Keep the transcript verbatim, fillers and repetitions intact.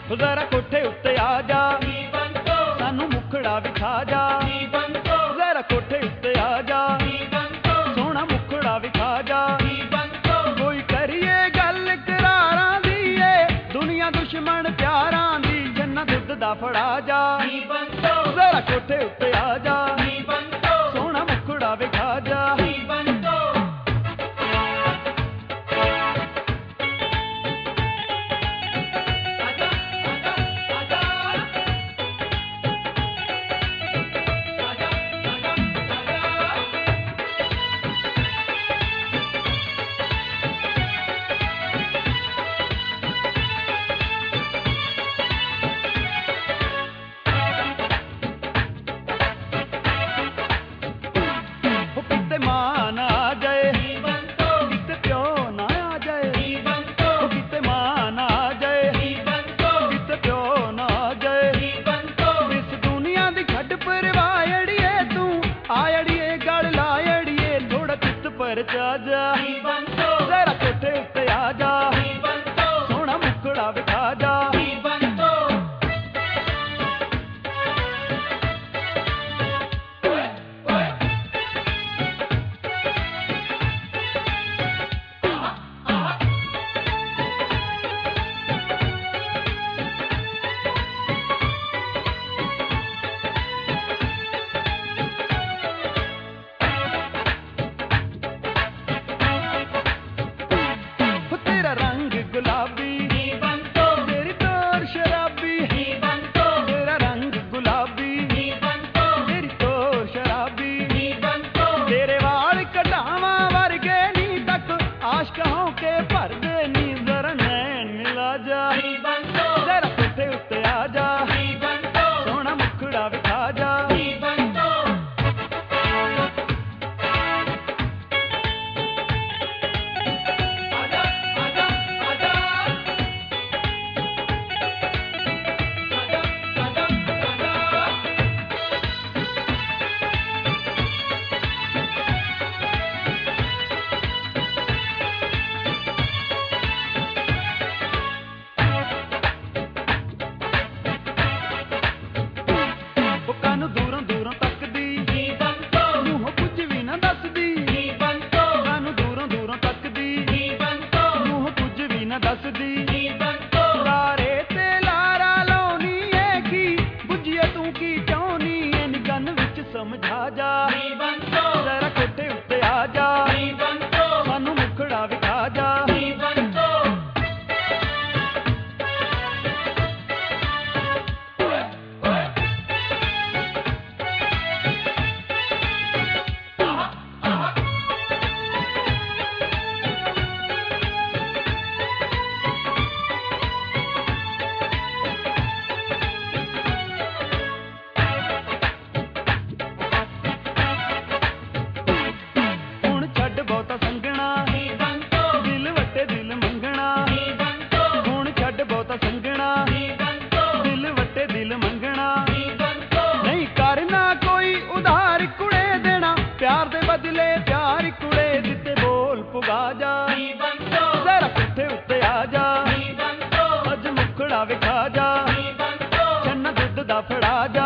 ਜ਼ਰਾ ਕੋਠੇ ਉੱਤੇ ਆ ਜਾ ਸਾਨੂੰ ਮੁਖੜਾ ਵਿਖਾ ਜਾ ਜ਼ਰਾ ਕੋਠੇ ਉੱਤੇ ਆ ਜਾ ਸੋਹਣਾ ਮੁਖੜਾ ਵਿਖਾ ਜਾ ਕੋਈ ਕਰੀਏ ਗੱਲ ਕਰਾਰਾਂ ਦੀ ਏ ਦੁਨੀਆ ਦੁਸ਼ਮਣ ਪਿਆਰਾਂ ਦੀ ਜੰਨਾ ਦੁੱਧ ਦਾ ਫੜਾ ਜਾ ਜ਼ਰਾ ਕੋਠੇ ਉੱਤੇ ਆ ਜਾ ਸੋਹਣਾ ਮੁਖੜਾ ਵਿਖਾ ਜਾ ਜ਼ਰਾ ਕੋਠੇ ਉੱਤੇ ਆ ਜਾ ਸੋਹਣਾ ਮੁਖੜਾ ਵਿਖਾ ਜਾ ਜ਼ਰਾ ਕੋਠੇ ਉੱਤੇ ਆ ਜਾ ਸੋਹਣਾ ਮੁਖੜਾ ਵਿਖਾ ਜਾ ਲਾਰੇ ਤੇ ਲਾਰਾ ਲਾਉਣੀ ਏ ਕੀ ਬੁੱਝੀਏ ਤੂੰ ਕੀ ਚਾਹੁੰਨੀ ਏ ਨਿਗਨ ਵਿੱਚ ਸਮਝਾ ਜਾ ਜ਼ਰਾ ਕੋਠੇ ਉੱਤੇ ਆ ਜਾ ਸਾਨੂੰ ਮੁਖੜਾ ਵਿਖਾ ਜਾ ਬਦਲੇ ਪਿਆਰ ਕੁੜੇ ਦਿੱਤੇ ਬੋਲ ਪੁਗਾ ਜਾ ਜ਼ਰਾ ਕੋਠੇ ਉੱਤੇ ਆ ਜਾ ਅੱਜ ਮੁਖੜਾ ਵਿਖਾ ਜਾ ਛੰਨਾ ਦੁੱਧ ਦਾ ਫੜਾ ਜਾ